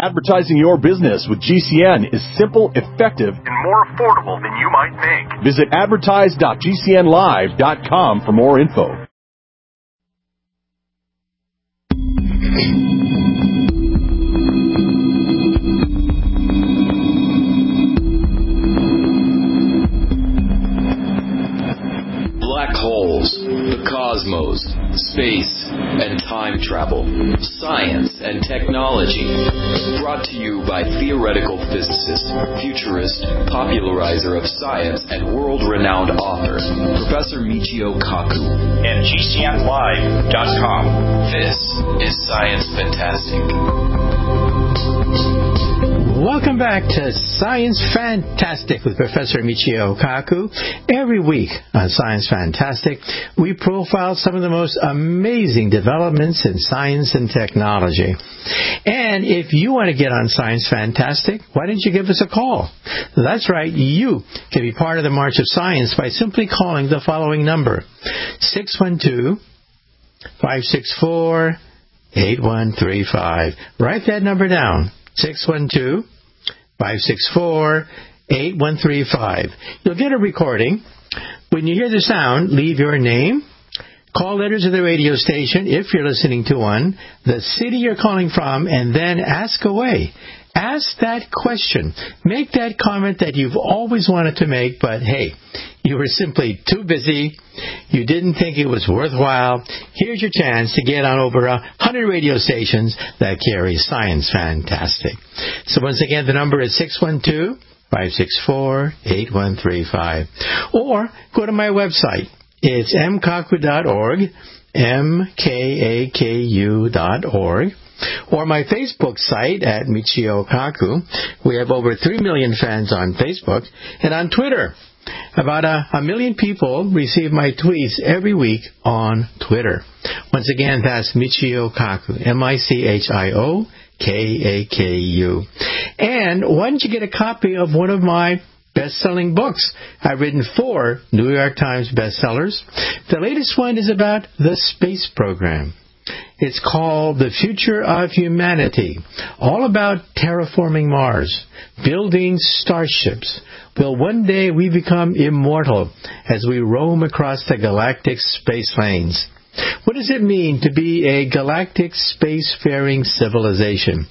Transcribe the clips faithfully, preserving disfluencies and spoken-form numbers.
Advertising your business with G C N is simple, effective, and more affordable than you might think. Visit advertise dot g c n live dot com for more info. Black holes, the cosmos, space, and time travel, science and technology. Brought to you by theoretical physicist, futurist, popularizer of science, and world-renowned author, Professor Michio Kaku. And G C N live dot com. This is Science Fantastic. Welcome back to Science Fantastic with Professor Michio Kaku. Every week on Science Fantastic, we profile some of the most amazing developments in science and technology. And if you want to get on Science Fantastic, why don't you give us a call? That's right, you can be part of the March of Science by simply calling the following number, six one two, five six four, eight one three five. Write that number down, six one two, five six four, eight one three five. You'll get a recording. When you hear the sound, leave your name, call letters of the radio station, if you're listening to one, the city you're calling from, and then ask away. Ask that question. Make that comment that you've always wanted to make, but hey, you were simply too busy. You didn't think it was worthwhile. Here's your chance to get on over a hundred radio stations that carry Science Fantastic. So once again, the number is six one two, five six four, eight one three five. Or go to my website. It's m kaku dot org, M K A K U dot org. Or my Facebook site at Michio Kaku. We have over three million fans on Facebook. And on Twitter, about a, a million people receive my tweets every week on Twitter. Once again, that's Michio Kaku, M I C H I O K A K U. And why don't you get a copy of one of my best-selling books? I've written four New York Times bestsellers. The latest one is about the space program. It's called The Future of Humanity, all about terraforming Mars, building starships. Will one day we become immortal as we roam across the galactic space lanes? What does it mean to be a galactic spacefaring civilization?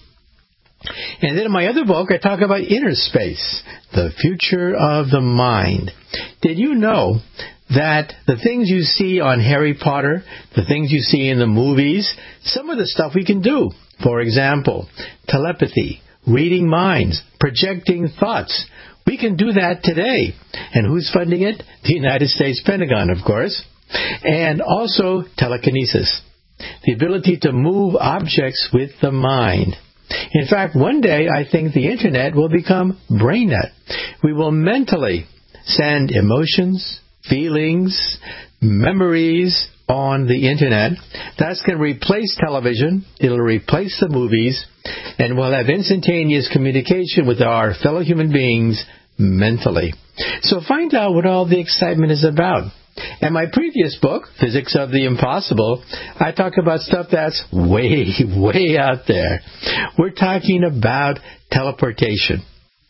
And then in my other book, I talk about inner space, the future of the mind. Did you know that the things you see on Harry Potter, the things you see in the movies, some of the stuff we can do? For example, telepathy, reading minds, projecting thoughts. We can do that today. And who's funding it? The United States Pentagon, of course. And also telekinesis, the ability to move objects with the mind. In fact, one day I think the Internet will become BrainNet. We will mentally send emotions, feelings, memories on the Internet. That's going to replace television. It'll replace the movies. And we'll have instantaneous communication with our fellow human beings mentally. So find out what all the excitement is about. In my previous book, Physics of the Impossible, I talk about stuff that's way, way out there. We're talking about teleportation,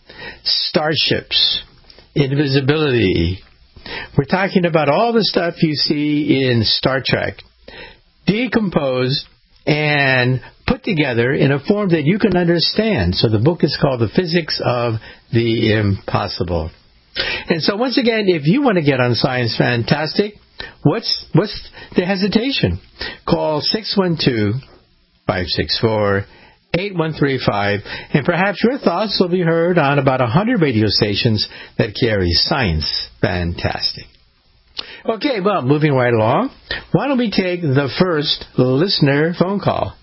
starships, invisibility. We're talking about all the stuff you see in Star Trek, decomposed and put together in a form that you can understand. So the book is called The Physics of the Impossible. And so once again, if you want to get on Science Fantastic, what's what's the hesitation? Call six one two, five six four, eight one three five, and perhaps your thoughts will be heard on about one hundred radio stations that carry Science Fantastic. Okay, well, moving right along, why don't we take the first listener phone call?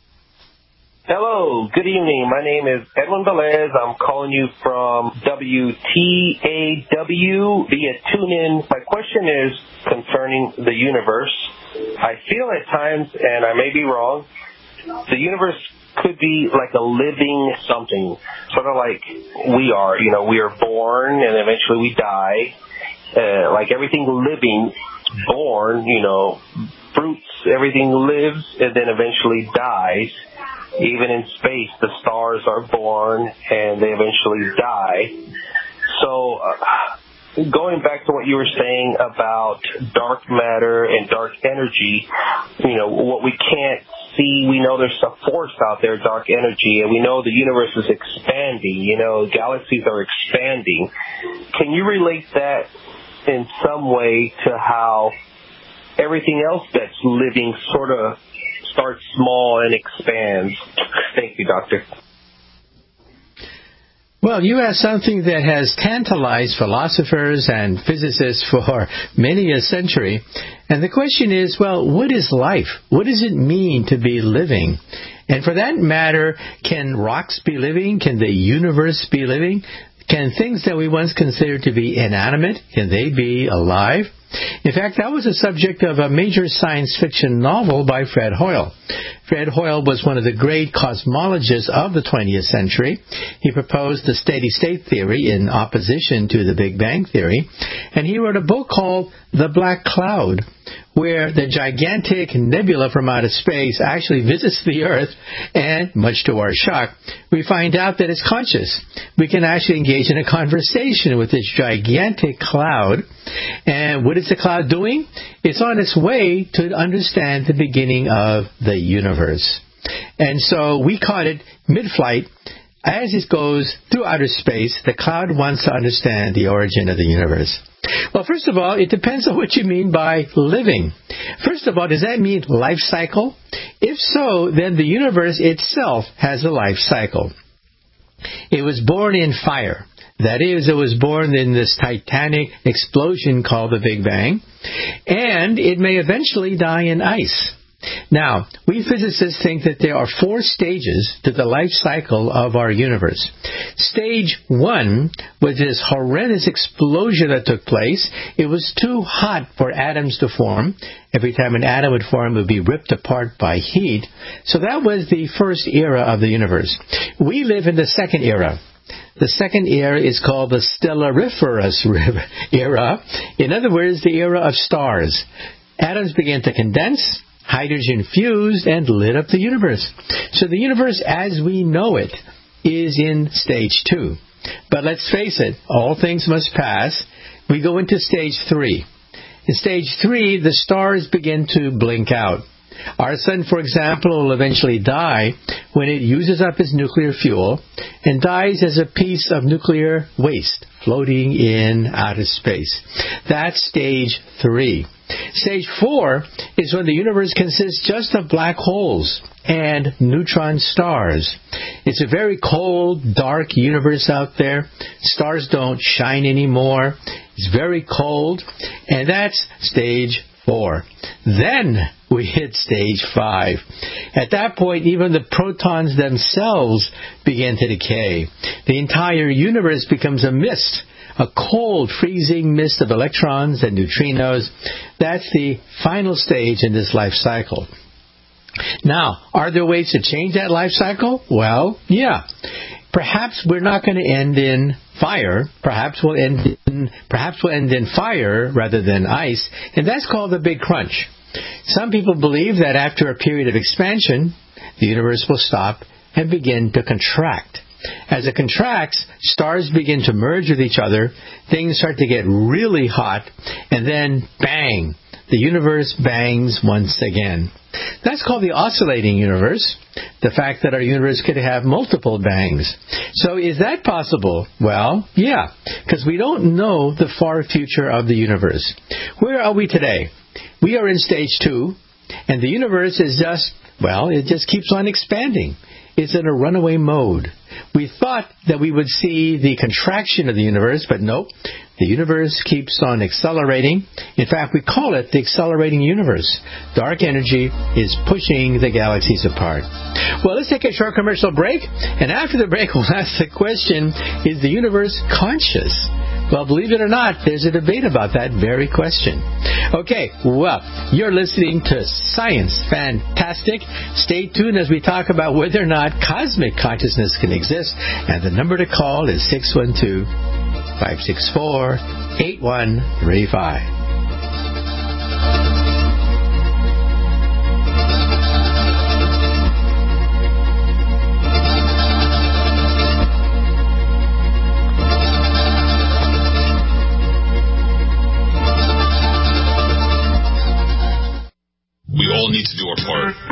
Hello, good evening. My name is Edwin Velez. I'm calling you from W T A W via TuneIn. My question is concerning the universe. I feel at times, and I may be wrong, the universe could be like a living something, sort of like we are. You know, we are born and eventually we die. Uh, like everything living, born, you know, fruits, everything lives and then eventually dies. even in space, the stars are born and they eventually die. So, uh, going back to what you were saying about dark matter and dark energy, you know, what we can't see, we know there's a force out there, dark energy, and we know the universe is expanding, you know, galaxies are expanding. Can you relate that in some way to how everything else that's living sort of starts small and expands? Thank you, Doctor. Well, you asked something that has tantalized philosophers and physicists for many a century. And the question is, well, what is life? What does it mean to be living? And for that matter, can rocks be living? Can the universe be living? Can things that we once considered to be inanimate, can they be alive? In fact, that was the subject of a major science fiction novel by Fred Hoyle. Fred Hoyle was one of the great cosmologists of the twentieth century. He proposed the steady-state theory in opposition to the Big Bang theory, and he wrote a book called The Black Cloud, where the gigantic nebula from outer space actually visits the Earth, and, much to our shock, we find out that it's conscious. We can actually engage in a conversation with this gigantic cloud, and what is the cloud doing? It's on its way to understand the beginning of the universe. And so we caught it mid-flight. As it goes through outer space, the cloud wants to understand the origin of the universe. Well, first of all, it depends on what you mean by living. First of all, does that mean life cycle? If so, then the universe itself has a life cycle. It was born in fire. That is, it was born in this titanic explosion called the Big Bang. And it may eventually die in ice. Now, we physicists think that there are four stages to the life cycle of our universe. Stage one was this horrendous explosion that took place. It was too hot for atoms to form. Every time an atom would form, it would be ripped apart by heat. So that was the first era of the universe. We live in the second era. The second era is called the Stellariferous era. In other words, the era of stars. Atoms began to condense, hydrogen fused, and lit up the universe. So the universe as we know it is in stage two. But let's face it, all things must pass. We go into stage three. In stage three, the stars begin to blink out. Our sun, for example, will eventually die when it uses up its nuclear fuel and dies as a piece of nuclear waste floating in outer space. That's stage three. Stage four is when the universe consists just of black holes and neutron stars. It's a very cold, dark universe out there. Stars don't shine anymore. It's very cold, and that's stage four. Then we hit stage five. At that point, even the protons themselves begin to decay. The entire universe becomes a mist, a cold, freezing mist of electrons and neutrinos. That's the final stage in this life cycle. Now, are there ways to change that life cycle? Well, yeah. Perhaps we're not going to end in fire. Perhaps we'll end in, perhaps we'll end in fire rather than ice, and that's called the Big Crunch. Some people believe that after a period of expansion, the universe will stop and begin to contract. As it contracts, stars begin to merge with each other, things start to get really hot, and then bang, the universe bangs once again. That's called the oscillating universe, the fact that our universe could have multiple bangs. So is that possible? Well, yeah, because we don't know the far future of the universe. Where are we today? We are in stage two, and the universe is just, well, it just keeps on expanding. It's in a runaway mode. We thought that we would see the contraction of the universe, but nope. The universe keeps on accelerating. In fact, we call it the accelerating universe. Dark energy is pushing the galaxies apart. Well, let's take a short commercial break, and after the break, we'll ask the question, is the universe conscious? Well, believe it or not, there's a debate about that very question. Okay, well, you're listening to Science Fantastic. Stay tuned as we talk about whether or not cosmic consciousness can exist, and the number to call is six one two, five six four, eight one three five.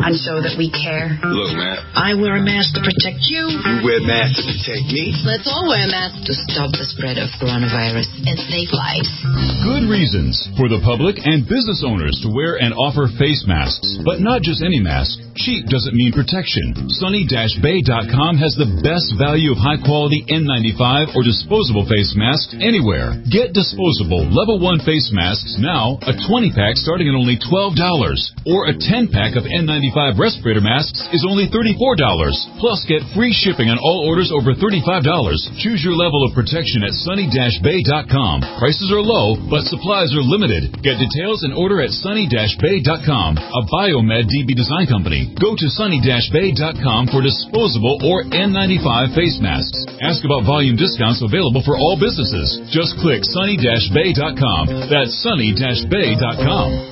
and show that we care. Look, man. I wear a mask to protect you. You wear masks to protect me. Let's all wear masks to stop the spread of coronavirus and save lives. Good reasons for the public and business owners to wear and offer face masks. But not just any mask. Cheap doesn't mean protection. Sunny Bay dot com has the best value of high-quality N ninety-five or disposable face masks anywhere. Get disposable Level one face masks now, a twenty-pack starting at only twelve dollars. Or a ten-pack of N ninety-five respirator masks is only thirty-four dollars. Plus, get free shipping on all orders over thirty-five dollars. Choose your level of protection at Sunny Bay dot com. Prices are low, but supplies are limited. Get details and order at Sunny Bay dot com, a Biomed D B design company. Go to Sunny Bay dot com for disposable or N ninety-five face masks. Ask about volume discounts available for all businesses. Just click Sunny Bay dot com. That's Sunny Bay dot com.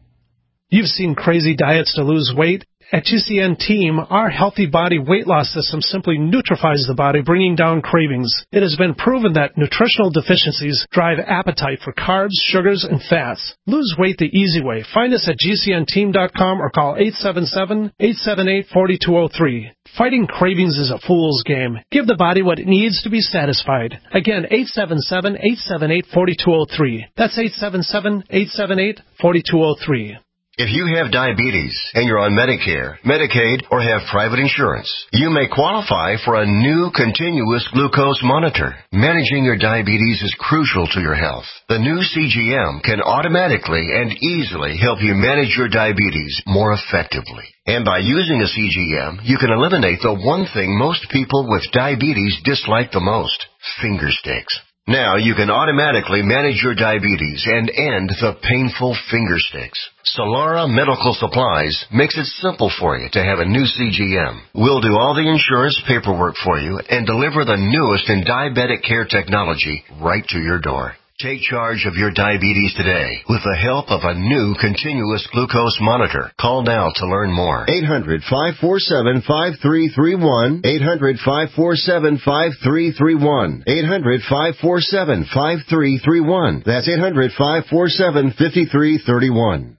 You've seen crazy diets to lose weight. At G C N Team, our healthy body weight loss system simply neutralizes the body, bringing down cravings. It has been proven that nutritional deficiencies drive appetite for carbs, sugars, and fats. Lose weight the easy way. Find us at G C N team dot com or call eight seven seven, eight seven eight, four two zero three. Fighting cravings is a fool's game. Give the body what it needs to be satisfied. Again, eight seven seven, eight seven eight, four two zero three. That's eight seven seven, eight seven eight, four two zero three. If you have diabetes and you're on Medicare, Medicaid, or have private insurance, you may qualify for a new continuous glucose monitor. Managing your diabetes is crucial to your health. The new C G M can automatically and easily help you manage your diabetes more effectively. And by using a C G M, you can eliminate the one thing most people with diabetes dislike the most, finger sticks. Now you can automatically manage your diabetes and end the painful finger sticks. Solara Medical Supplies makes it simple for you to have a new C G M. We'll do all the insurance paperwork for you and deliver the newest in diabetic care technology right to your door. Take charge of your diabetes today with the help of a new continuous glucose monitor. Call now to learn more. eight hundred, five four seven, five three three one. eight hundred, five four seven, five three three one. eight hundred, five four seven, five three three one. That's eight hundred, five four seven, five three three one.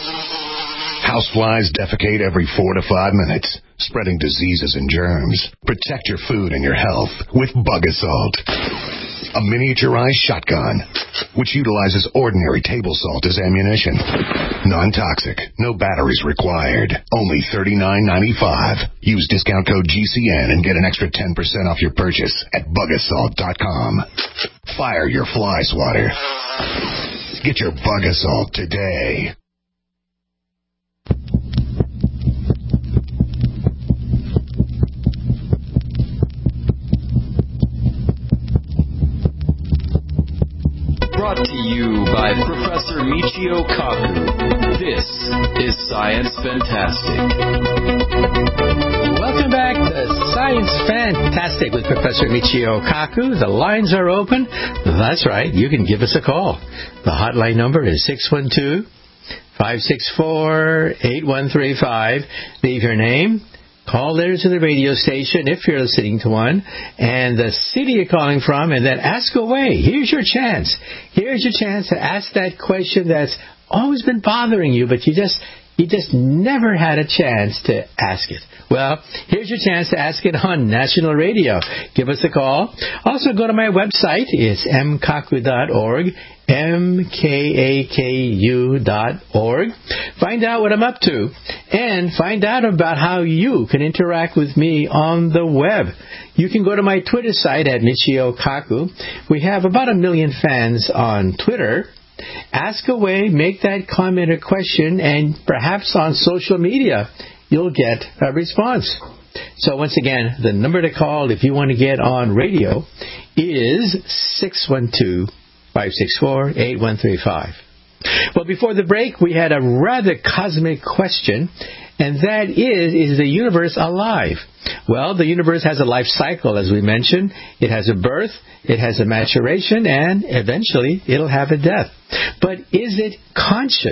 Houseflies defecate every four to five minutes, spreading diseases and germs. Protect your food and your health with Bug Assault. A miniaturized shotgun, which utilizes ordinary table salt as ammunition. Non-toxic, no batteries required. Only thirty-nine ninety-five. Use discount code G C N and get an extra ten percent off your purchase at bug assault dot com. Fire your fly swatter. Get your Bug Assault today. Brought to you by Professor Michio Kaku. This is Science Fantastic. Welcome back to Science Fantastic with Professor Michio Kaku. The lines are open. That's right. You can give us a call. The hotline number is six one two, five six four, eight one three five. Leave your name. Call there to the radio station if you're listening to one, and the city you're calling from, and then ask away. Here's your chance. Here's your chance to ask that question that's always been bothering you, but you just you just never had a chance to ask it. Well, here's your chance to ask it on national radio. Give us a call. Also, go to my website. It's m kaku dot org. M K A K U dot org. Find out what I'm up to and find out about how you can interact with me on the web. You can go to my Twitter site at Michio Kaku. We have about a million fans on Twitter. Ask away, make that comment or question, and perhaps on social media you'll get a response. So once again, the number to call if you want to get on radio is six one two, five six four, eight one three five. Well, before the break, we had a rather cosmic question, and that is, is the universe alive? Well, the universe has a life cycle, as we mentioned. It has a birth, it has a maturation, and eventually it'll have a death. But is it conscious?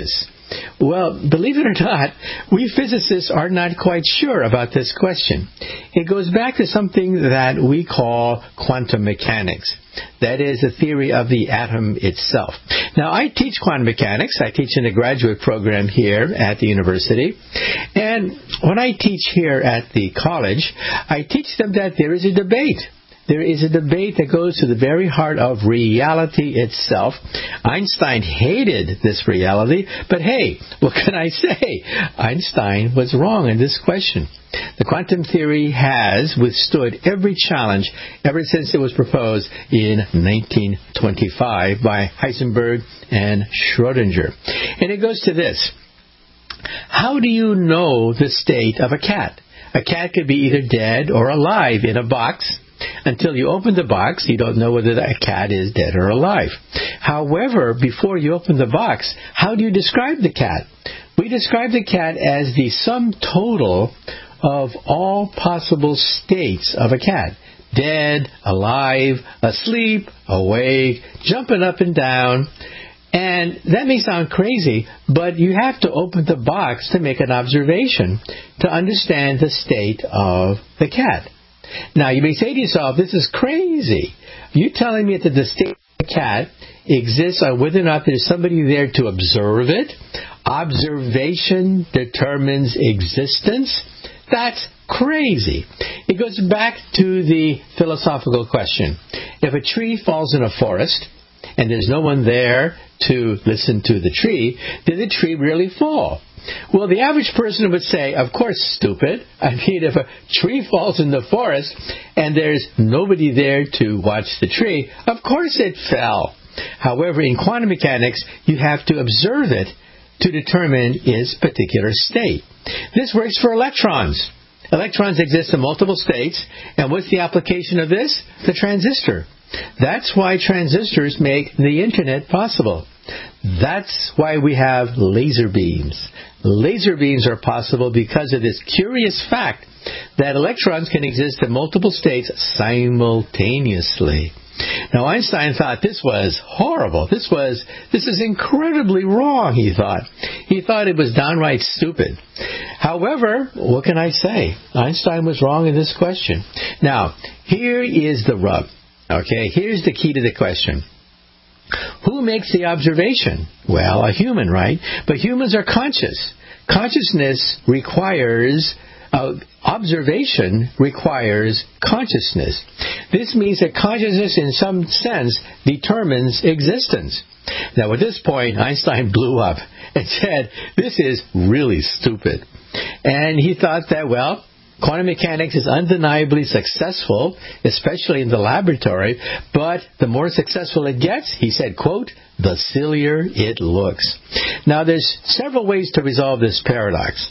Well, believe it or not, we physicists are not quite sure about this question. It goes back to something that we call quantum mechanics. That is the theory of the atom itself. Now, I teach quantum mechanics. I teach in a graduate program here at the university. And when I teach here at the college, I teach them that there is a debate. There is a debate that goes to the very heart of reality itself. Einstein hated this reality, but hey, what can I say? Einstein was wrong in this question. The quantum theory has withstood every challenge ever since it was proposed in nineteen twenty-five by Heisenberg and Schrödinger. And it goes to this. How do you know the state of a cat? A cat could be either dead or alive in a box. Until you open the box, you don't know whether that cat is dead or alive. However, before you open the box, how do you describe the cat? We describe the cat as the sum total of all possible states of a cat. Dead, alive, asleep, awake, jumping up and down. And that may sound crazy, but you have to open the box to make an observation to understand the state of the cat. Now, you may say to yourself, this is crazy. You're telling me that the state of the cat exists on whether or not there's somebody there to observe it? Observation determines existence? That's crazy. It goes back to the philosophical question. If a tree falls in a forest and there's no one there to listen to the tree, did the tree really fall? Well, the average person would say, of course, stupid. I mean, if a tree falls in the forest and there's nobody there to watch the tree, of course it fell. However, in quantum mechanics, you have to observe it to determine its particular state. This works for electrons. Electrons exist in multiple states, and what's the application of this? The transistor. That's why transistors make the internet possible. That's why we have laser beams. Laser beams are possible because of this curious fact that electrons can exist in multiple states simultaneously. Now, Einstein thought this was horrible. This was, this is incredibly wrong, he thought. He thought it was downright stupid. However, what can I say? Einstein was wrong in this question. Now, here is the rub. Okay, here's the key to the question. Who makes the observation? Well, a human, right? But humans are conscious. Consciousness requires, uh, observation requires consciousness. This means that consciousness, in some sense, determines existence. Now, at this point, Einstein blew up and said, this is really stupid. And he thought that, well, quantum mechanics is undeniably successful, especially in the laboratory, but the more successful it gets, he said, quote, the sillier it looks. Now, there's several ways to resolve this paradox.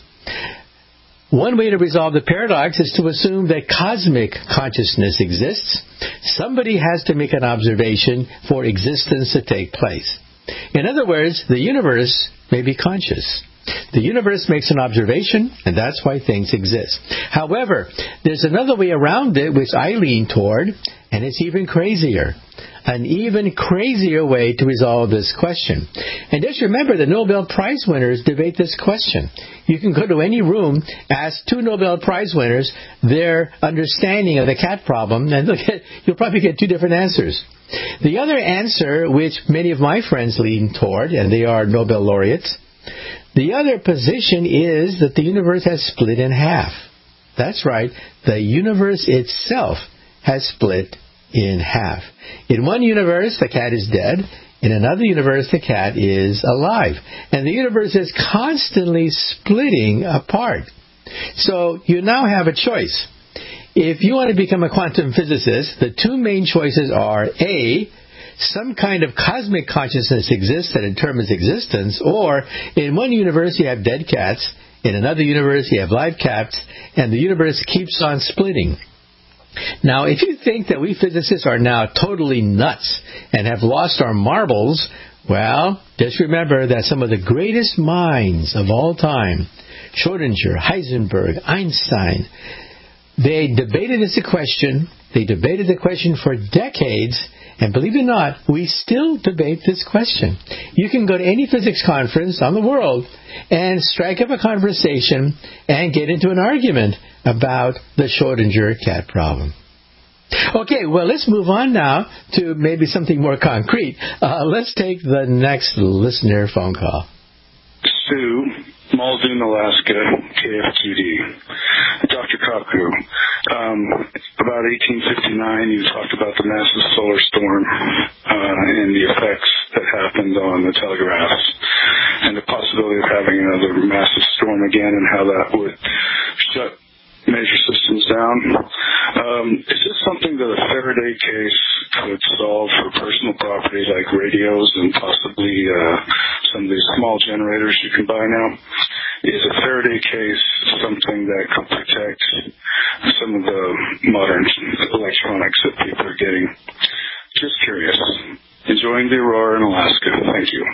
One way to resolve the paradox is to assume that cosmic consciousness exists. Somebody has to make an observation for existence to take place. In other words, the universe may be conscious. The universe makes an observation, and that's why things exist. However, there's another way around it, which I lean toward, and it's even crazier. An even crazier way to resolve this question. And just remember, the Nobel Prize winners debate this question. You can go to any room, ask two Nobel Prize winners their understanding of the cat problem, and look at, you'll probably get two different answers. The other answer, which many of my friends lean toward, and they are Nobel laureates, the other position is that the universe has split in half. That's right. The universe itself has split in half. In one universe, the cat is dead. In another universe, the cat is alive. And the universe is constantly splitting apart. So you now have a choice. If you want to become a quantum physicist, the two main choices are A, some kind of cosmic consciousness exists that determines existence, or in one universe you have dead cats, in another universe you have live cats, and the universe keeps on splitting. Now, if you think that we physicists are now totally nuts and have lost our marbles, well, just remember that some of the greatest minds of all time, Schrödinger, Heisenberg, Einstein, They debated this question. They debated the question for decades. And believe it or not, we still debate this question. You can go to any physics conference on the world and strike up a conversation and get into an argument about the Schrodinger cat problem. Okay, well, let's move on now to maybe something more concrete. Uh, let's take the next listener phone call. Sue, Muldoon, Alaska, K F Q D. Doctor Kaku, um, about eighteen fifty-nine, you talked about the massive solar storm uh, and the effects that happened on the telegraphs and the possibility of having another massive storm again and how that would shut major systems down. Um, is this something that a Faraday case could solve for personal property like radios and possibly uh, some of these small generators you can buy now? Is a Faraday case something that could protect some of the modern electronics that people are getting? Just curious. Enjoying the aurora in Alaska. Thank you.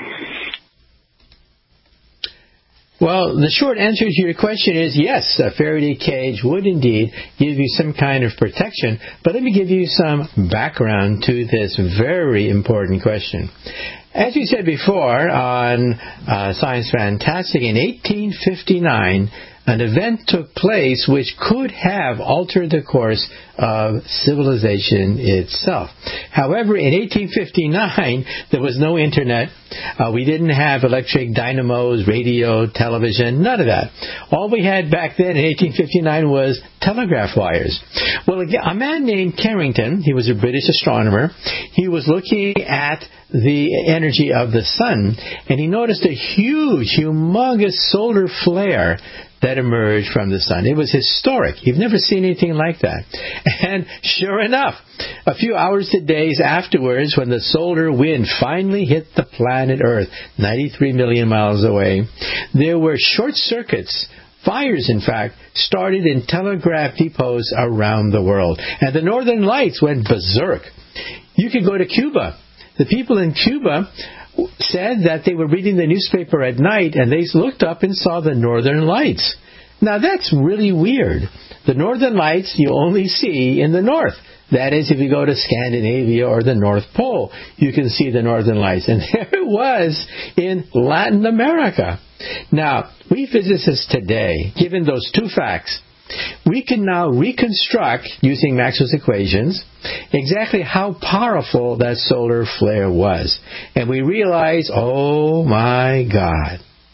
Well, the short answer to your question is yes, a Faraday cage would indeed give you some kind of protection. But let me give you some background to this very important question. As we said before on uh, Science Fantastic, in eighteen fifty-nine, an event took place which could have altered the course of civilization itself. However, in eighteen fifty-nine, there was no internet. Uh, we didn't have electric dynamos, radio, television, none of that. All we had back then in eighteen fifty-nine was telegraph wires. Well, a man named Carrington, he was a British astronomer, he was looking at the energy of the sun, and he noticed a huge, humongous solar flare that emerged from the sun. It was historic. You've never seen anything like that. And sure enough, a few hours to days afterwards, when the solar wind finally hit the planet Earth, ninety-three million miles away, there were short circuits. Fires, in fact, started in telegraph depots around the world. And the northern lights went berserk. You could go to Cuba. The people in Cuba said that they were reading the newspaper at night and they looked up and saw the northern lights. Now, that's really weird. The northern lights you only see in the north. That is, if you go to Scandinavia or the North Pole, you can see the northern lights. And there it was in Latin America. Now, we physicists today, given those two facts, we can now reconstruct, using Maxwell's equations, exactly how powerful that solar flare was. And we realize, oh my God,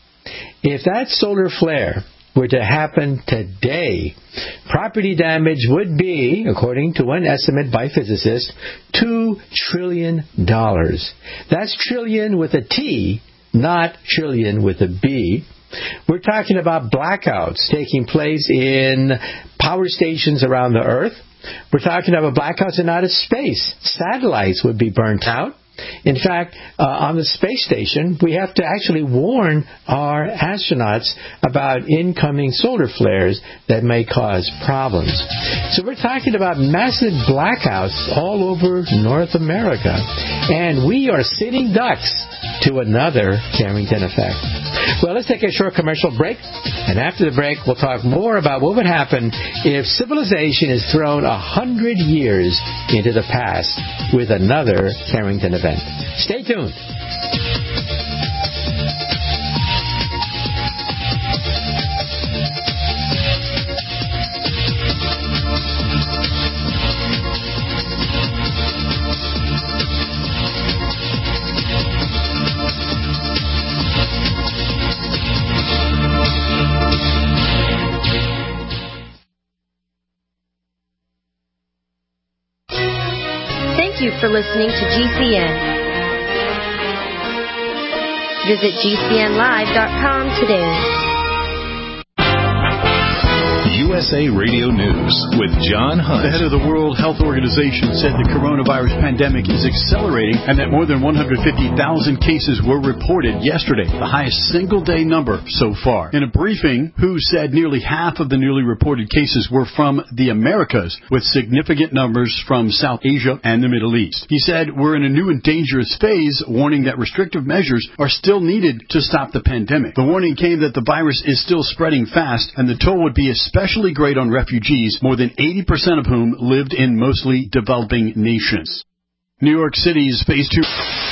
if that solar flare were to happen today, property damage would be, according to one estimate by physicists, two trillion dollars. That's trillion with a T, not trillion with a B. We're talking about blackouts taking place in power stations around the Earth. We're talking about blackouts in outer space. Satellites would be burnt out. In fact, uh, on the space station, we have to actually warn our astronauts about incoming solar flares that may cause problems. So we're talking about massive blackouts all over North America. And we are sitting ducks to another Carrington effect. Well, let's take a short commercial break. And after the break, we'll talk more about what would happen if civilization is thrown a hundred years into the past with another Carrington event. Stay tuned. Thank you for listening to G C N. Visit G C N live dot com today. U S A Radio News with John Hunt. The head of the World Health Organization said the coronavirus pandemic is accelerating and that more than one hundred fifty thousand cases were reported yesterday, the highest single-day number so far. In a briefing, W H O said nearly half of the newly reported cases were from the Americas, with significant numbers from South Asia and the Middle East. He said, we're in a new and dangerous phase, warning that restrictive measures are still needed to stop the pandemic. The warning came that the virus is still spreading fast and the toll would be especially especially great on refugees, more than eighty percent of whom lived in mostly developing nations. New York City's Phase two...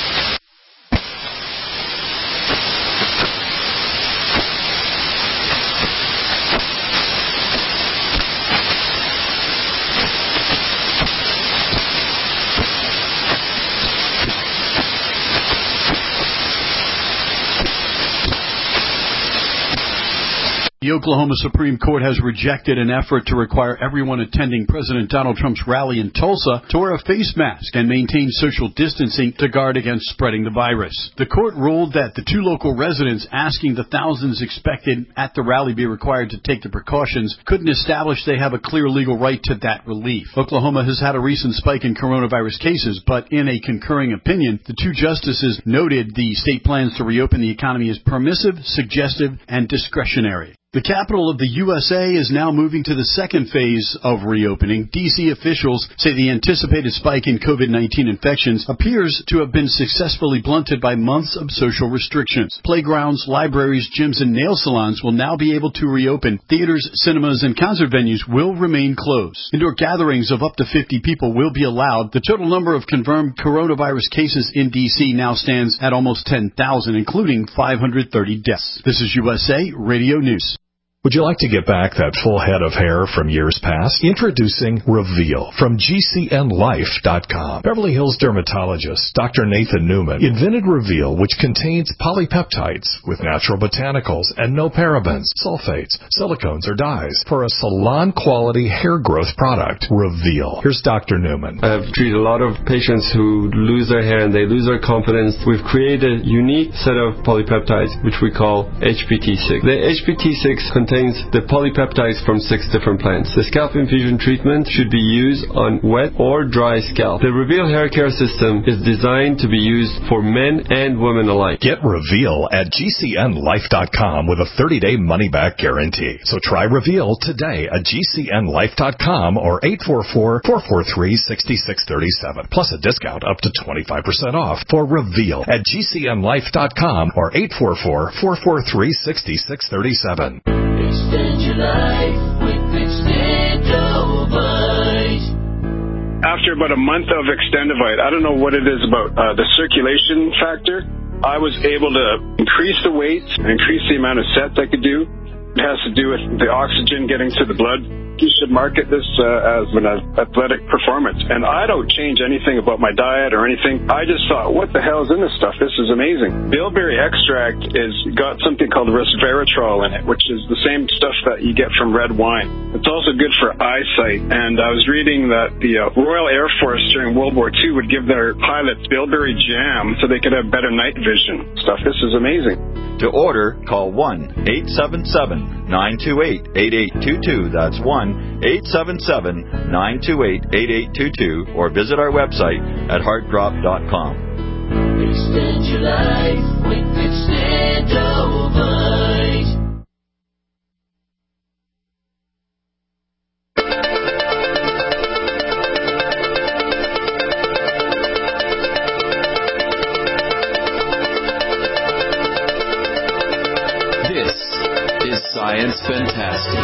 The Oklahoma Supreme Court has rejected an effort to require everyone attending President Donald Trump's rally in Tulsa to wear a face mask and maintain social distancing to guard against spreading the virus. The court ruled that the two local residents asking the thousands expected at the rally be required to take the precautions couldn't establish they have a clear legal right to that relief. Oklahoma has had a recent spike in coronavirus cases, but in a concurring opinion, the two justices noted the state plans to reopen the economy as permissive, suggestive, and discretionary. The capital of the U S A is now moving to the second phase of reopening. D C officials say the anticipated spike in COVID nineteen infections appears to have been successfully blunted by months of social restrictions. Playgrounds, libraries, gyms, and nail salons will now be able to reopen. Theaters, cinemas, and concert venues will remain closed. Indoor gatherings of up to fifty people will be allowed. The total number of confirmed coronavirus cases in D C now stands at almost ten thousand, including five hundred thirty deaths. This is U S A Radio News. Would you like to get back that full head of hair from years past? Introducing Reveal from G C N Life dot com. Beverly Hills dermatologist Doctor Nathan Newman invented Reveal, which contains polypeptides with natural botanicals and no parabens, sulfates, silicones, or dyes for a salon-quality hair growth product. Reveal. Here's Doctor Newman. I've treated a lot of patients who lose their hair and they lose their confidence. We've created a unique set of polypeptides, which we call H P T six. The H P T six contains the polypeptides from six different plants. The scalp infusion treatment should be used on wet or dry scalp. The Reveal hair care system is designed to be used for men and women alike. Get Reveal at G C N Life dot com with a thirty-day money-back guarantee. So try Reveal today at G C N Life dot com or eight four four, four four three, six six three seven. Plus a discount up to twenty-five percent off for Reveal at G C N Life dot com or eight four four, four four three, six six three seven. Extend your life with Extendovite. After about a month of Extendovite, I don't know what it is about uh, the circulation factor. I was able to increase the weight, increase the amount of sets I could do. It has to do with the oxygen getting to the blood. You should market this uh, as an athletic performance. And I don't change anything about my diet or anything. I just thought, what the hell is in this stuff? This is amazing. Bilberry extract is got something called resveratrol in it, which is the same stuff that you get from red wine. It's also good for eyesight. And I was reading that the uh, Royal Air Force during World War Two would give their pilots bilberry jam so they could have better night vision. Stuff. This is amazing. To order, call one eight seven seven, nine two eight, eight eight two two. That's one eight seven seven, nine two eight, eight eight two two, or visit our website at heart drop dot com. Extend your life with Extendovite. This is Science Fantastic.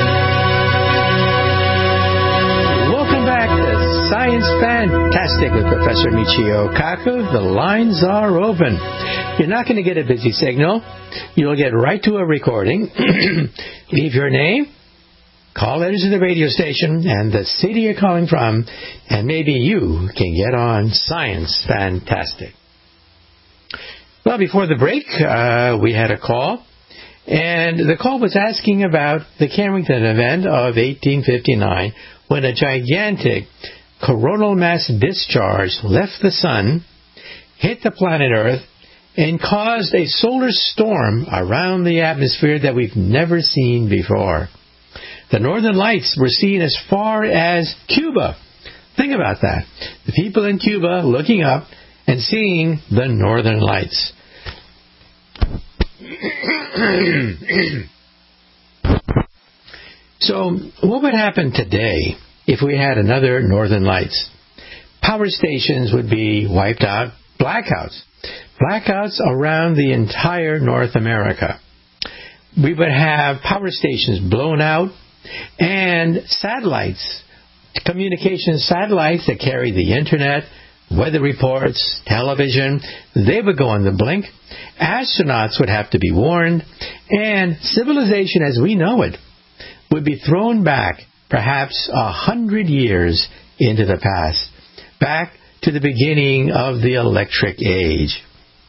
Welcome back to Science Fantastic with Professor Michio Kaku. The lines are open. You're not going to get a busy signal. You'll get right to a recording. Leave your name, call letters to the radio station, and the city you're calling from, and maybe you can get on Science Fantastic. Well, before the break, uh, we had a call. And the call was asking about the Carrington event of eighteen fifty-nine, when a gigantic coronal mass discharge left the sun, hit the planet Earth, and caused a solar storm around the atmosphere that we've never seen before. The northern lights were seen as far as Cuba. Think about that. The people in Cuba looking up and seeing the northern lights. So, what would happen today if we had another northern lights? Power stations would be wiped out. Blackouts. Blackouts around the entire North America. We would have power stations blown out And satellites, communication satellites that carry the internet, weather reports, television, they would go on the blink. Astronauts would have to be warned, and civilization as we know it would be thrown back perhaps a hundred years into the past, back to the beginning of the electric age.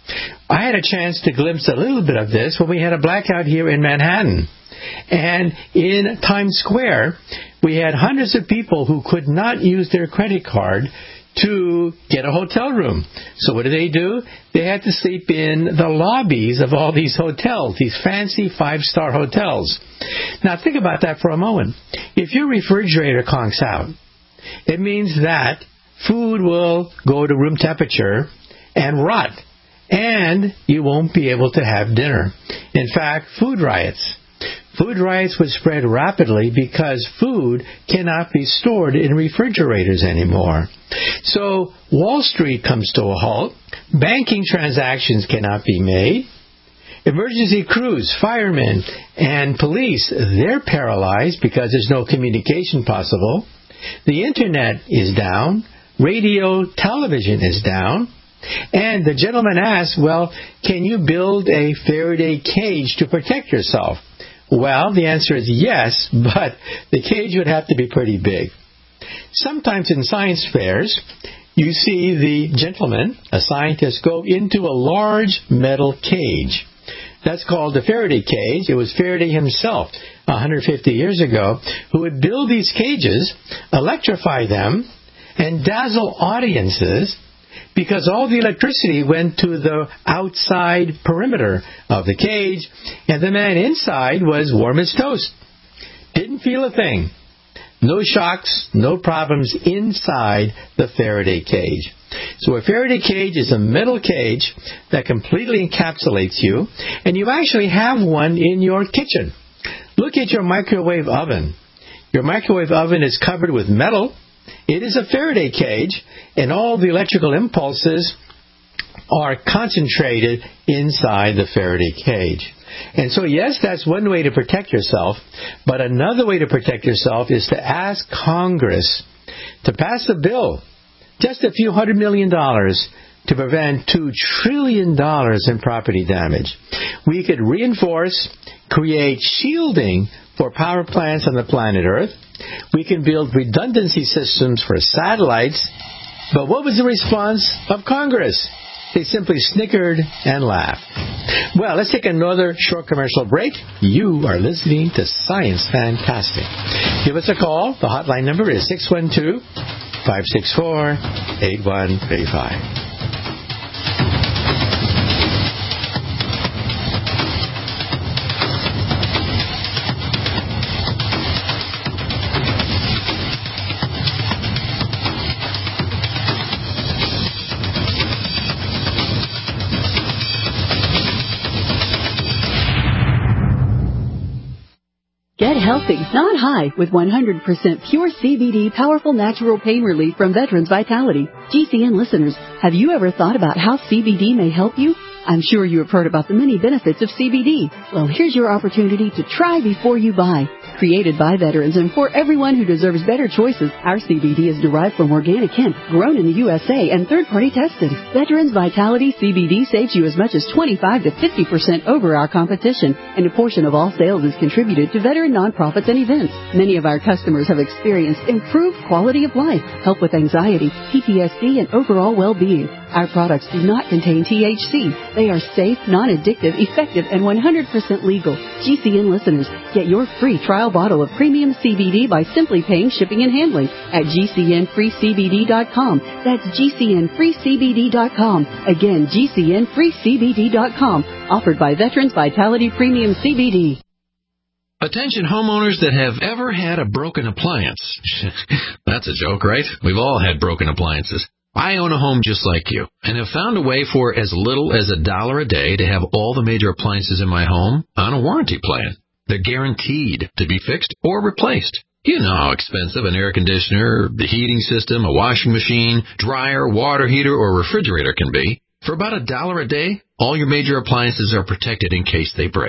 I had a chance to glimpse a little bit of this when we had a blackout here in Manhattan. And in Times Square, we had hundreds of people who could not use their credit card to get a hotel room. So what did they do? They had to sleep in the lobbies of all these hotels, these fancy five-star hotels. Now think about that for a moment. If your refrigerator conks out, it means that food will go to room temperature and rot, and you won't be able to have dinner. In fact, food riots. Food riots would spread rapidly because food cannot be stored in refrigerators anymore. So Wall Street comes to a halt. Banking transactions cannot be made. Emergency crews, firemen, and police, they're paralyzed because there's no communication possible. The internet is down. Radio, television is down. And the gentleman asks, well, can you build a Faraday cage to protect yourself? Well, the answer is yes, but the cage would have to be pretty big. Sometimes in science fairs, you see the gentleman, a scientist, go into a large metal cage. That's called the Faraday cage. It was Faraday himself, one hundred fifty years ago, who would build these cages, electrify them, and dazzle audiences, because all the electricity went to the outside perimeter of the cage, and the man inside was warm as toast. Didn't feel a thing. No shocks, no problems inside the Faraday cage. So a Faraday cage is a metal cage that completely encapsulates you, and you actually have one in your kitchen. Look at your microwave oven. Your microwave oven is covered with metal. It is a Faraday cage, and all the electrical impulses are concentrated inside the Faraday cage. And so, yes, that's one way to protect yourself, but another way to protect yourself is to ask Congress to pass a bill, just a few hundred million dollars, to prevent two trillion dollars in property damage. We could reinforce, create shielding for power plants on the planet Earth. We can build redundancy systems for satellites. But what was the response of Congress? They simply snickered and laughed. Well, let's take another short commercial break. You are listening to Science Fantastic. Give us a call. The hotline number is six one two, five six four, eight one three five. Get healthy, not high, with one hundred percent pure C B D powerful natural pain relief from Veterans Vitality. G C N listeners, have you ever thought about how C B D may help you? I'm sure you have heard about the many benefits of C B D. Well, here's your opportunity to try before you buy. Created by veterans and for everyone who deserves better choices, our C B D is derived from organic hemp, grown in the U S A and third-party tested. Veterans Vitality C B D saves you as much as twenty-five to fifty percent over our competition, and a portion of all sales is contributed to veteran nonprofits and events. Many of our customers have experienced improved quality of life, help with anxiety, P T S D, and overall well-being. Our products do not contain T H C. They are safe, non-addictive, effective, and one hundred percent legal. G C N listeners, get your free trial bottle of premium C B D by simply paying shipping and handling at G C N free C B D dot com. That's G C N free C B D dot com. Again, G C N free C B D dot com. Offered by Veterans Vitality Premium C B D. Attention homeowners that have ever had a broken appliance. That's a joke, right? We've all had broken appliances. I own a home just like you and have found a way for as little as a dollar a day to have all the major appliances in my home on a warranty plan. They're guaranteed to be fixed or replaced. You know how expensive an air conditioner, the heating system, a washing machine, dryer, water heater, or refrigerator can be. For about a dollar a day, all your major appliances are protected in case they break.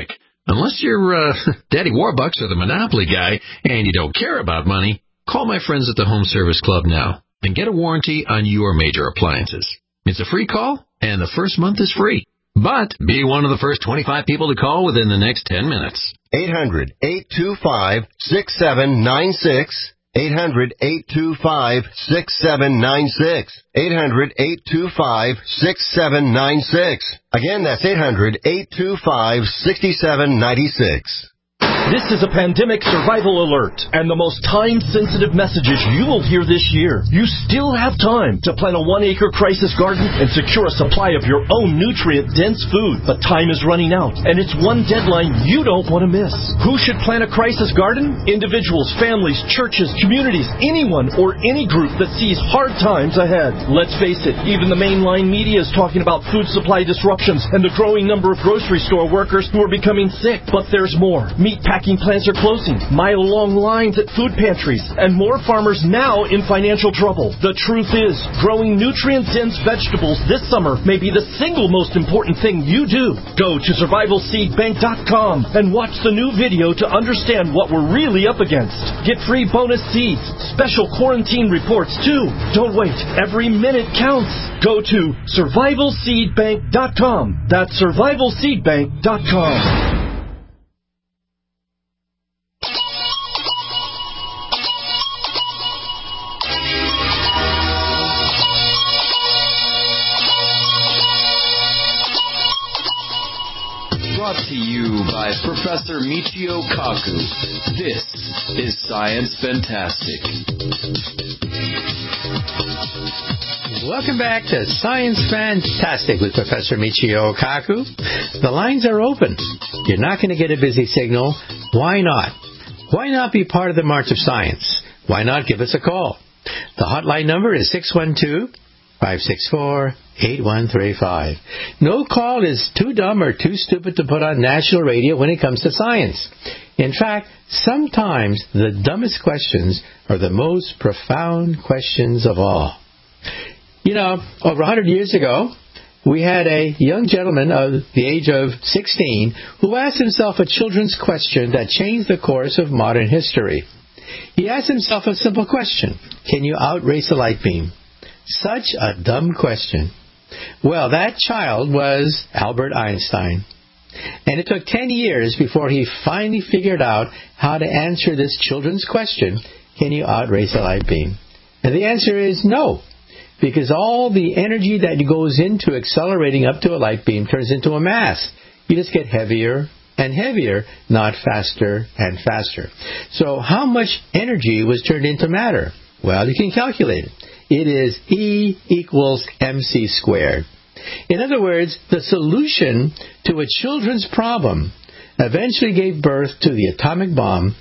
Unless you're uh, Daddy Warbucks or the Monopoly guy and you don't care about money, call my friends at the Home Service Club now and get a warranty on your major appliances. It's a free call, and the first month is free. But be one of the first twenty-five people to call within the next ten minutes. eight hundred, eight two five, six seven nine six. eight hundred, eight two five, six seven nine six. eight hundred, eight two five, six seven nine six. Again, that's eight hundred, eight two five, six seven nine six. This is a pandemic survival alert, and the most time-sensitive messages you will hear this year. You still have time to plant a one-acre crisis garden and secure a supply of your own nutrient-dense food. But time is running out, and it's one deadline you don't want to miss. Who should plant a crisis garden? Individuals, families, churches, communities, anyone or any group that sees hard times ahead. Let's face it, even the mainline media is talking about food supply disruptions and the growing number of grocery store workers who are becoming sick. But there's more. Meat packing plants are closing, mile-long lines at food pantries, and more farmers now in financial trouble. The truth is, growing nutrient-dense vegetables this summer may be the single most important thing you do. Go to survival seed bank dot com and watch the new video to understand what we're really up against. Get free bonus seeds, special quarantine reports too. Don't wait. Every minute counts. Go to survival seed bank dot com. That's survival seed bank dot com. Brought to you by Professor Michio Kaku. This is Science Fantastic. Welcome back to Science Fantastic with Professor Michio Kaku. The lines are open. You're not going to get a busy signal. Why not? Why not be part of the March of Science? Why not give us a call? The hotline number is six one two, five six four, eight one three five. No call is too dumb or too stupid to put on national radio when it comes to science. In fact, sometimes the dumbest questions are the most profound questions of all. You know, over one hundred years ago, we had a young gentleman of the age of sixteen who asked himself a children's question that changed the course of modern history. He asked himself a simple question: can you outrace a light beam? Such a dumb question. Well, that child was Albert Einstein. And it took ten years before he finally figured out how to answer this children's question: can you outrace a light beam? And the answer is no. Because all the energy that goes into accelerating up to a light beam turns into a mass. You just get heavier and heavier, not faster and faster. So how much energy was turned into matter? Well, you can calculate it. It is E equals mc squared. In other words, the solution to a children's problem eventually gave birth to the atomic bomb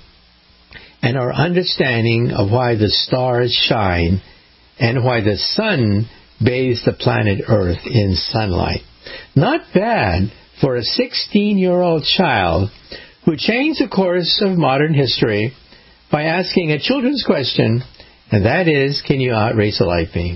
and our understanding of why the stars shine and why the sun bathes the planet Earth in sunlight. Not bad for a sixteen-year-old child who changed the course of modern history by asking a children's question, and that is, can you outrace a light beam?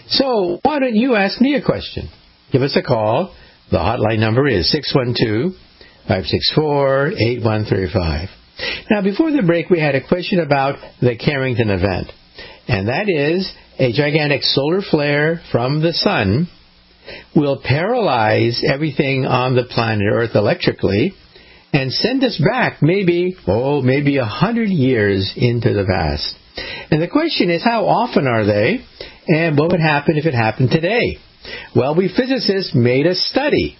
So why don't you ask me a question? Give us a call. The hotline number is six one two, five six four, eight one three five. Now, before the break, we had a question about the Carrington event, and that is, a gigantic solar flare from the sun will paralyze everything on the planet Earth electrically and send us back maybe, oh, maybe a hundred years into the past. And the question is, how often are they? And what would happen if it happened today? Well, we physicists made a study.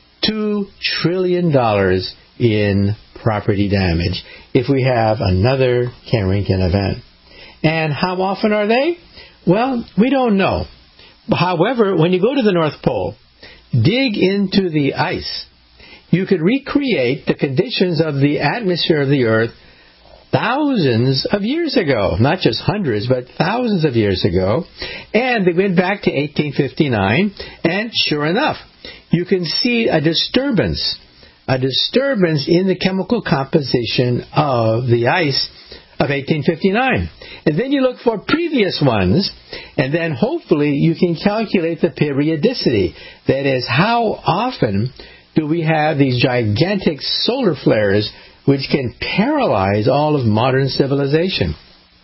Two trillion dollars in property damage if we have another Carrington event. And how often are they? Well, we don't know. However, when you go to the North Pole, dig into the ice, you could recreate the conditions of the atmosphere of the Earth thousands of years ago. Not just hundreds, but thousands of years ago. And they went back to eighteen fifty-nine, and sure enough, you can see a disturbance, a disturbance in the chemical composition of the ice of eighteen fifty-nine. And then you look for previous ones, and then hopefully you can calculate the periodicity. That is, how often do we have these gigantic solar flares which can paralyze all of modern civilization?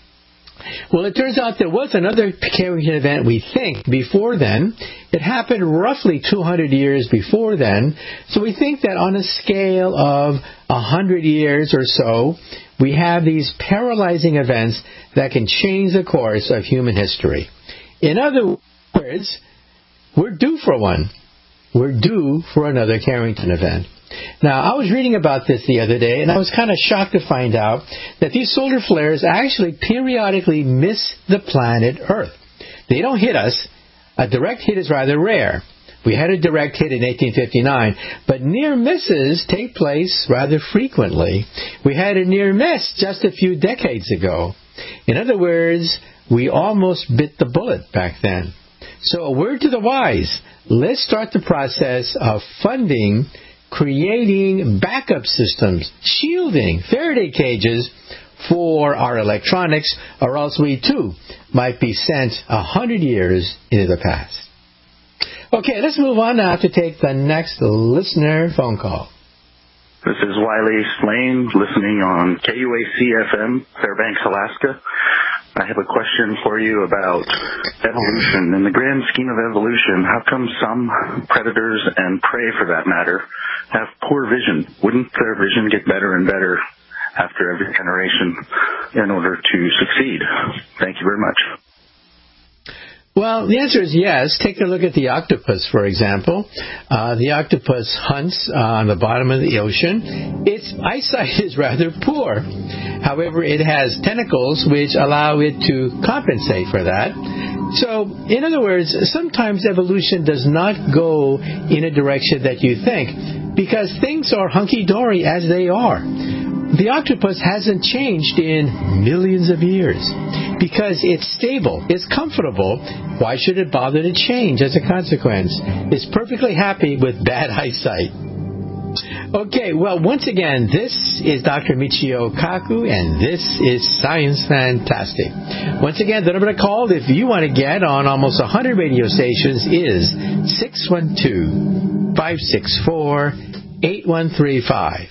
Well, it turns out there was another Carrington event, we think, before then. It happened roughly two hundred years before then. So we think that on a scale of one hundred years or so, we have these paralyzing events that can change the course of human history. In other words, we're due for one. We're due for another Carrington event. Now, I was reading about this the other day, and I was kind of shocked to find out that these solar flares actually periodically miss the planet Earth. They don't hit us. A direct hit is rather rare. We had a direct hit in eighteen fifty-nine, but near misses take place rather frequently. We had a near miss just a few decades ago. In other words, we almost bit the bullet back then. So a word to the wise. Let's start the process of funding, creating backup systems, shielding, Faraday cages for our electronics, or else we too might be sent a hundred years into the past. Okay, let's move on now to take the next listener phone call. This is Wiley Slane, listening on K U A C F M, Fairbanks, Alaska. I have a question for you about evolution. In the grand scheme of evolution, how come some predators and prey, for that matter, have poor vision? Wouldn't their vision get better and better after every generation in order to succeed? Thank you very much. Well, the answer is yes. Take a look at the octopus, for example. Uh, the octopus hunts uh, on the bottom of the ocean. Its eyesight is rather poor. However, it has tentacles which allow it to compensate for that. So, in other words, sometimes evolution does not go in a direction that you think, because things are hunky-dory as they are. The octopus hasn't changed in millions of years because it's stable, it's comfortable. Why should it bother to change as a consequence? It's perfectly happy with bad eyesight. Okay, well, once again, this is Doctor Michio Kaku, and this is Science Fantastic. Once again, the number to call if you want to get on almost one hundred radio stations is six one two, five six four, eight one three five.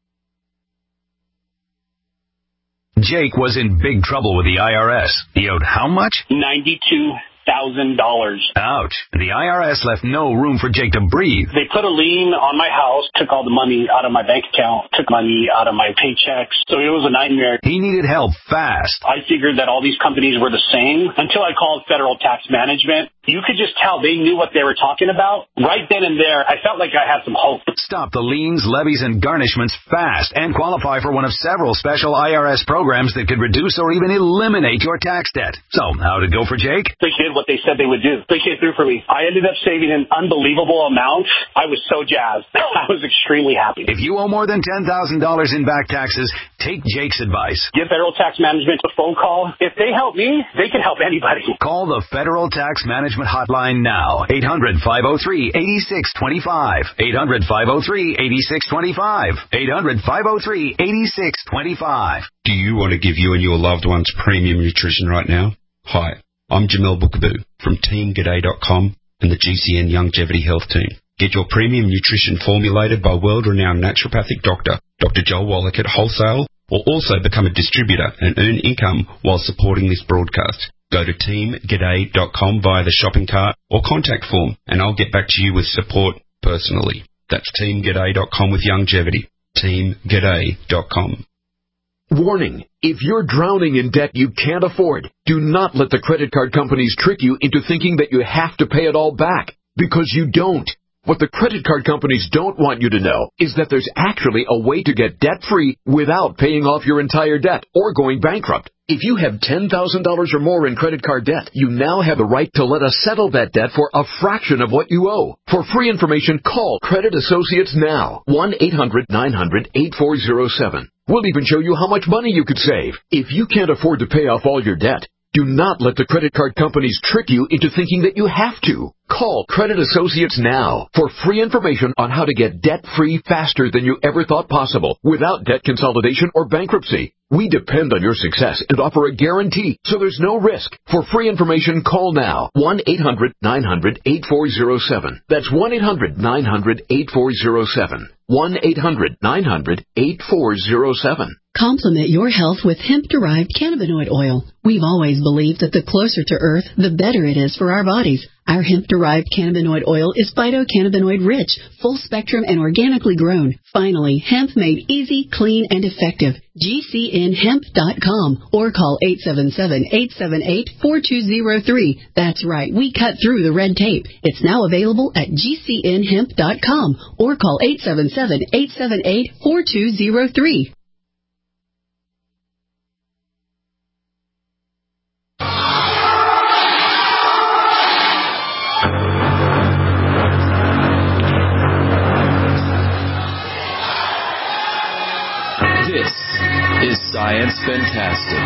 Jake was in big trouble with the I R S. He owed how much? ninety-two thousand dollars. Ouch. The I R S left no room for Jake to breathe. They put a lien on my house, took all the money out of my bank account, took money out of my paychecks. So it was a nightmare. He needed help fast. I figured that all these companies were the same until I called Federal Tax Management. You could just tell they knew what they were talking about. Right then and there, I felt like I had some hope. Stop the liens, levies, and garnishments fast and qualify for one of several special I R S programs that could reduce or even eliminate your tax debt. So, how'd it go for Jake? They did what they said they would do. They came through for me. I ended up saving an unbelievable amount. I was so jazzed. I was extremely happy. If you owe more than ten thousand dollars in back taxes, take Jake's advice. Give Federal Tax Management a phone call. If they help me, they can help anybody. Call the Federal Tax Management Hotline now. eight hundred, five oh three, eight six two five. eight hundred, five oh three, eight six two five. eight hundred, five oh three, eight six two five. Do you want to give you and your loved ones premium nutrition right now? Hi, I'm Jamel Bookaboo from Team G'day dot com and the G C N Longevity Health Team. Get your premium nutrition formulated by world-renowned naturopathic doctor, Doctor Joel Wallach at wholesale, or also become a distributor and earn income while supporting this broadcast. Go to Team G'day dot com via the shopping cart or contact form, and I'll get back to you with support personally. That's Team G'day dot com with longevity. Team G'day dot com. Warning. If you're drowning in debt you can't afford, do not let the credit card companies trick you into thinking that you have to pay it all back, because you don't. What the credit card companies don't want you to know is that there's actually a way to get debt-free without paying off your entire debt or going bankrupt. If you have ten thousand dollars or more in credit card debt, you now have the right to let us settle that debt for a fraction of what you owe. For free information, call Credit Associates now. one eight hundred nine hundred eight four zero seven. We'll even show you how much money you could save. If you can't afford to pay off all your debt, do not let the credit card companies trick you into thinking that you have to. Call Credit Associates now for free information on how to get debt-free faster than you ever thought possible without debt consolidation or bankruptcy. We depend on your success and offer a guarantee, so there's no risk. For free information, call now. one eight hundred nine hundred eighty-four oh seven. That's one eight hundred nine hundred eighty-four oh seven. one eight hundred nine hundred eighty-four oh seven. Complement your health with hemp-derived cannabinoid oil. We've always believed that the closer to Earth, the better it is for our bodies. Our hemp-derived cannabinoid oil is phytocannabinoid rich, full spectrum, and organically grown. Finally, hemp made easy, clean, and effective. G C N hemp dot com or call eight seven seven, eight seven eight, four two zero three. That's right, we cut through the red tape. It's now available at G C N hemp dot com or call eight seven seven, eight seven eight, four two zero three. This is Science Fantastic.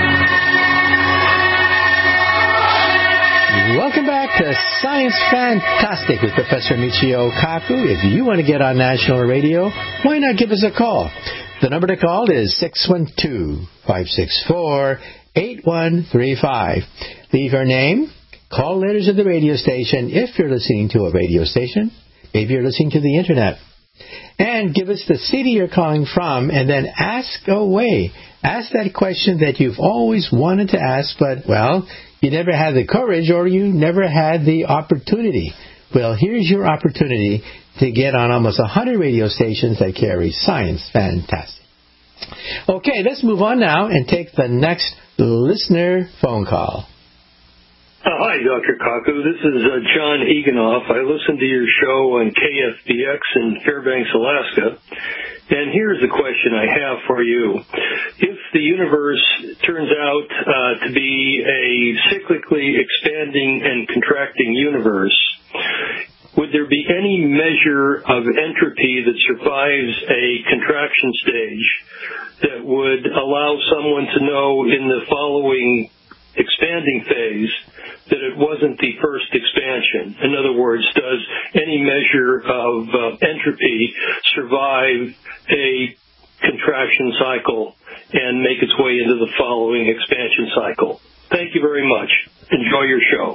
Welcome back to Science Fantastic with Professor Michio Kaku. If you want to get on national radio, why not give us a call? The number to call is six one two, five six four, eight one three five. Leave your name, call letters of the radio station if you're listening to a radio station. Maybe you're listening to the Internet. And give us the city you're calling from, and then ask away. Ask that question that you've always wanted to ask, but, well, you never had the courage or you never had the opportunity. Well, here's your opportunity to get on almost one hundred radio stations that carry Science Fantastic. Okay, let's move on now and take the next listener phone call. Uh, hi, Doctor Kaku. This is uh, John Eganoff. I listen to your show on K F B X in Fairbanks, Alaska. And here's the question I have for you. If the universe turns out uh, to be a cyclically expanding and contracting universe, would there be any measure of entropy that survives a contraction stage that would allow someone to know in the following expanding phase that it wasn't the first expansion? In other words, does any measure of uh, entropy survive a contraction cycle and make its way into the following expansion cycle? Thank you very much. Enjoy your show.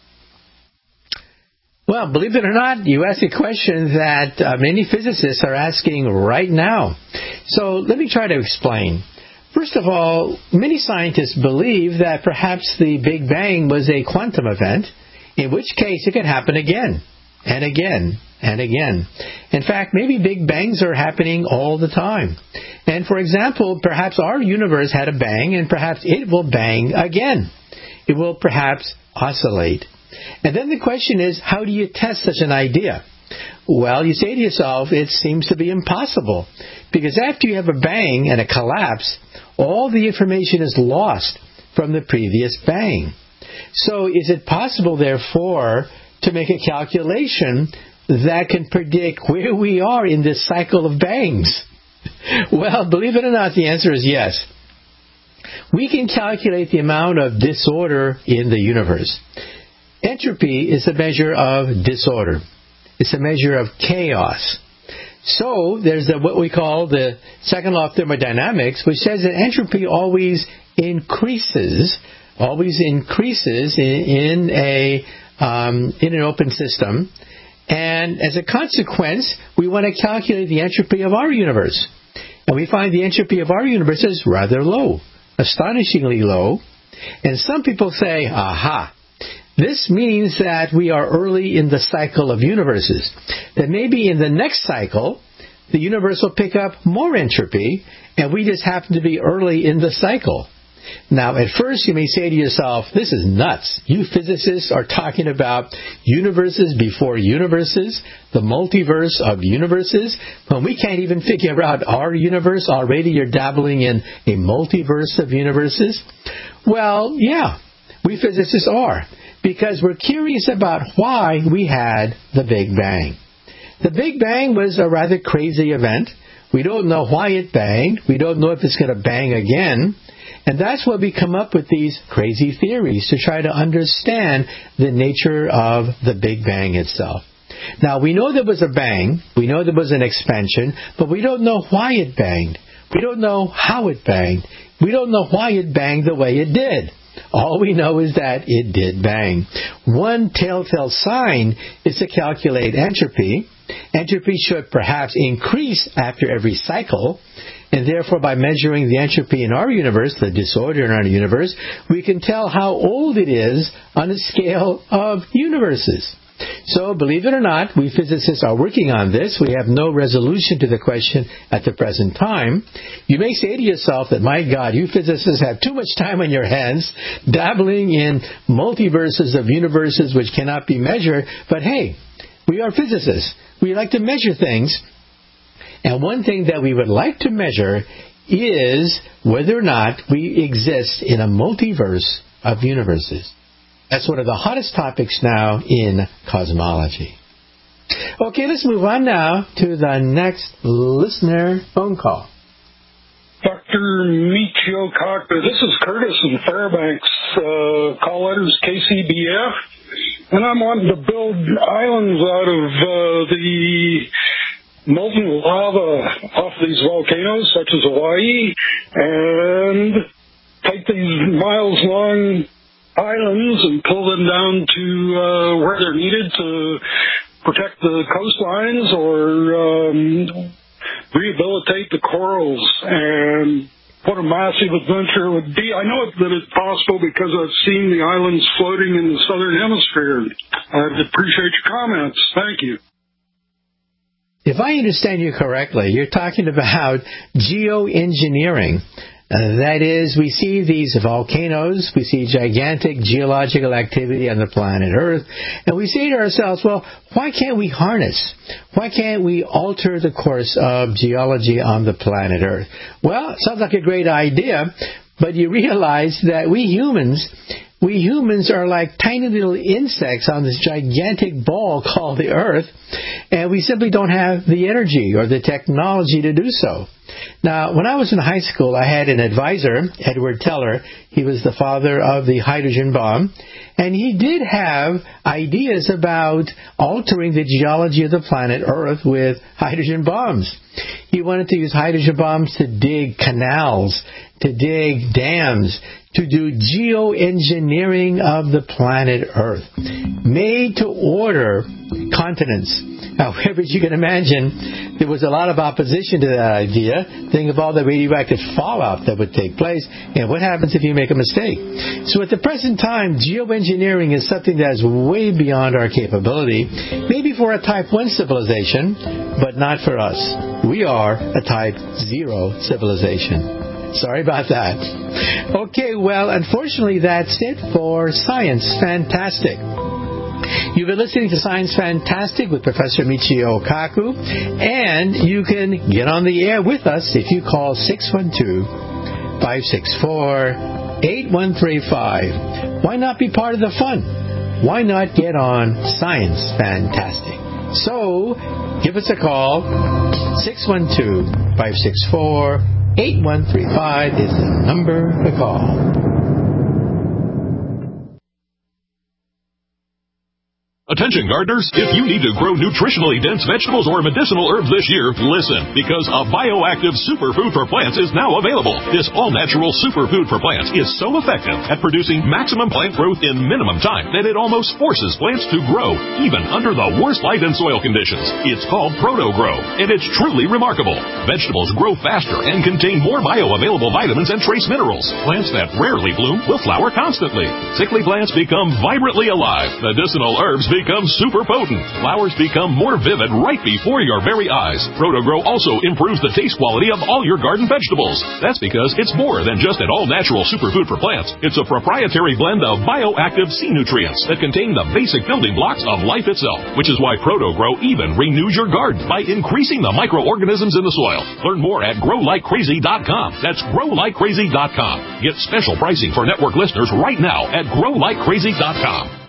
Well, believe it or not, you asked a question that uh, many physicists are asking right now. So let me try to explain. First of all, many scientists believe that perhaps the Big Bang was a quantum event, in which case it could happen again, and again, and again. In fact, maybe Big Bangs are happening all the time. And for example, perhaps our universe had a bang, and perhaps it will bang again. It will perhaps oscillate. And then the question is, how do you test such an idea? Well, you say to yourself, it seems to be impossible. Because after you have a bang and a collapse, all the information is lost from the previous bang. So is it possible, therefore, to make a calculation that can predict where we are in this cycle of bangs? Well, believe it or not, the answer is yes. We can calculate the amount of disorder in the universe. Entropy is a measure of disorder. It's a measure of chaos. So there's the, what we call the second law of thermodynamics, which says that entropy always increases, always increases in, in a um, in an open system. And as a consequence, we want to calculate the entropy of our universe. And we find the entropy of our universe is rather low, astonishingly low. And some people say, aha, this means that we are early in the cycle of universes. That maybe in the next cycle, the universe will pick up more entropy, and we just happen to be early in the cycle. Now, at first, you may say to yourself, this is nuts. You physicists are talking about universes before universes, the multiverse of universes. When we can't even figure out our universe, already you're dabbling in a multiverse of universes. Well, yeah, we physicists are, because we're curious about why we had the Big Bang. The Big Bang was a rather crazy event. We don't know why it banged. We don't know if it's going to bang again. And that's why we come up with these crazy theories to try to understand the nature of the Big Bang itself. Now, we know there was a bang. We know there was an expansion, but we don't know why it banged. We don't know how it banged. We don't know why it banged the way it did. All we know is that it did bang. One telltale sign is to calculate entropy. Entropy should perhaps increase after every cycle, and therefore by measuring the entropy in our universe, the disorder in our universe, we can tell how old it is on a scale of universes. So, believe it or not, we physicists are working on this. We have no resolution to the question at the present time. You may say to yourself that, my God, you physicists have too much time on your hands dabbling in multiverses of universes which cannot be measured. But hey, we are physicists. We like to measure things. And one thing that we would like to measure is whether or not we exist in a multiverse of universes. That's one of the hottest topics now in cosmology. Okay, let's move on now to the next listener phone call. Doctor Michio Kaku, this is Curtis in Fairbanks. Uh, call letters K C B F. And I'm wanting to build islands out of uh, the molten lava off these volcanoes, such as Hawaii, and take these miles-long islands and pull them down to uh, where they're needed to protect the coastlines or um, rehabilitate the corals. And what a massive adventure it would be. I know that it's possible because I've seen the islands floating in the southern hemisphere. I'd appreciate your comments. Thank you. If I understand you correctly, you're talking about geoengineering. Uh, that is, we see these volcanoes, we see gigantic geological activity on the planet Earth, and we say to ourselves, well, why can't we harness? Why can't we alter the course of geology on the planet Earth? Well, it sounds like a great idea, but you realize that we humans, we humans are like tiny little insects on this gigantic ball called the Earth, and we simply don't have the energy or the technology to do so. Now, when I was in high school, I had an advisor, Edward Teller. He was the father of the hydrogen bomb, and he did have ideas about altering the geology of the planet Earth with hydrogen bombs. He wanted to use hydrogen bombs to dig canals, to dig dams, to do geoengineering of the planet Earth, made to order continents. However, as you can imagine, there was a lot of opposition to that idea. Think of all the radioactive fallout that would take place, and what happens if you make a mistake. So at the present time, geoengineering is something that is way beyond our capability, maybe for a type one civilization, but not for us. We are a type zero civilization. Sorry about that. Okay, well, unfortunately, that's it for Science Fantastic. You've been listening to Science Fantastic with Professor Michio Kaku, and you can get on the air with us if you call six one two, five six four, eight one three five. Why not be part of the fun? Why not get on Science Fantastic? So, give us a call. six one two, five six four, eight one three five is the number to call. Attention gardeners, if you need to grow nutritionally dense vegetables or medicinal herbs this year, listen, because a bioactive superfood for plants is now available. This all-natural superfood for plants is so effective at producing maximum plant growth in minimum time that it almost forces plants to grow, even under the worst light and soil conditions. It's called Proto-Grow, and it's truly remarkable. Vegetables grow faster and contain more bioavailable vitamins and trace minerals. Plants that rarely bloom will flower constantly. Sickly plants become vibrantly alive. Medicinal herbs become super potent. Flowers become more vivid right before your very eyes. Proto-Grow also improves the taste quality of all your garden vegetables. That's because it's more than just an all-natural superfood for plants. It's a proprietary blend of bioactive sea nutrients that contain the basic building blocks of life itself, which is why Proto-Grow even renews your garden by increasing the microorganisms in the soil. Learn more at grow like crazy dot com. That's grow like crazy dot com. Get special pricing for network listeners right now at grow like crazy dot com.